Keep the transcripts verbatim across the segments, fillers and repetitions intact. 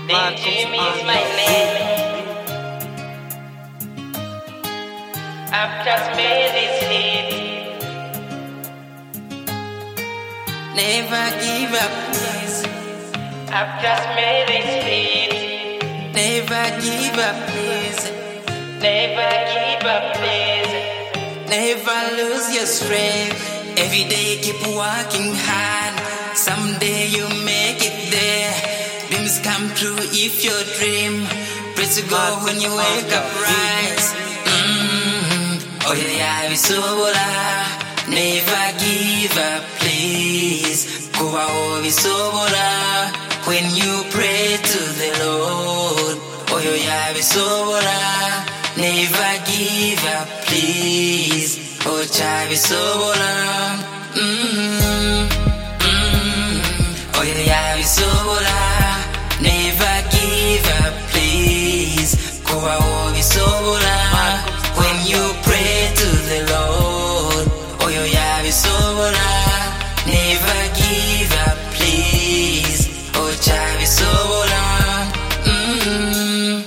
Benjamin is my name. I've just made this hit. Never give up, please. I've just made this hit. Never give up, please. Never give up, please. Never lose your strength. Every day keep working hard. Someday you make it there. Dreams come true if your dream. Pray to God when you wake up, rise. Mm-hmm. Oh yeah, yeah, so never give up, please. Go out, so when you pray to the Lord. Oh yeah, yeah, so never give up, please. Oh child, so mm-hmm. Oh yeah, so never give up, please. Go out, so when you pray to the Lord. Oh yeah, so never give up, please. Oh child, so mm-hmm.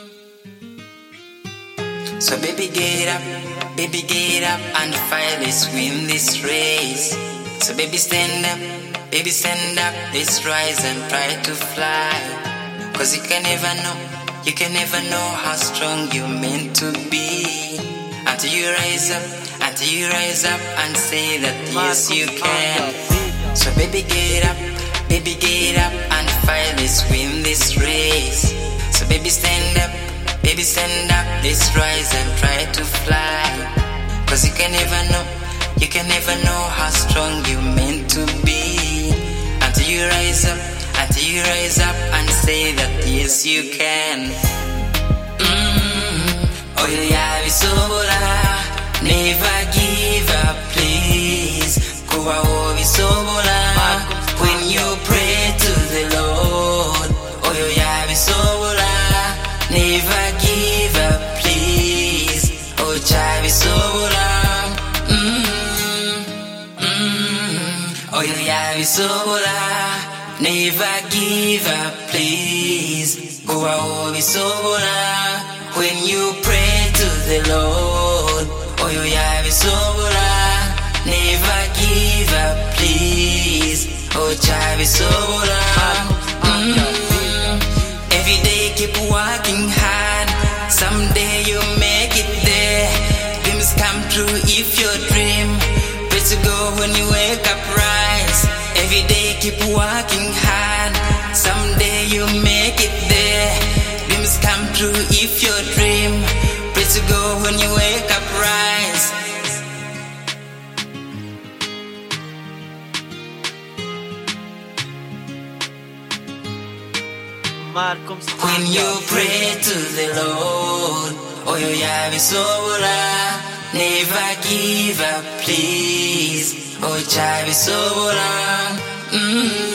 So baby get up, baby get up and fight this, win this race. So baby stand up, baby stand up, let's rise and try to fly. Cause you can never know, you can never know how strong you're meant to be. Until you rise up, until you rise up and say that yes you can. So baby get up, baby get up and fight this, win this race. So baby stand up, baby stand up, let's rise and try to fly. Cause you can never know, you can never know how strong you're meant to be. Until you rise up, until you rise up and say that yes you can. Mm-hmm. Oh yeah, so never give up, please. Go out, so when you pray to the Lord. Oh yeah, so never give up, please. Oh child, so oh yeah, so never give up, please. Go out, so when you pray to the Lord. Oh yeah, so never give up, please. Oh child, so mm-hmm. Every day keep working hard. Someday you make it there. Dreams come true if your dream. Pray to God when you wake up, rise. Every day keep working hard. Someday you make it there. Dreams come true if your dream. Pray to God when you wake up, rise. When you pray to the Lord. Oh yeah, so never give up, please. Oh child, so mm-hmm.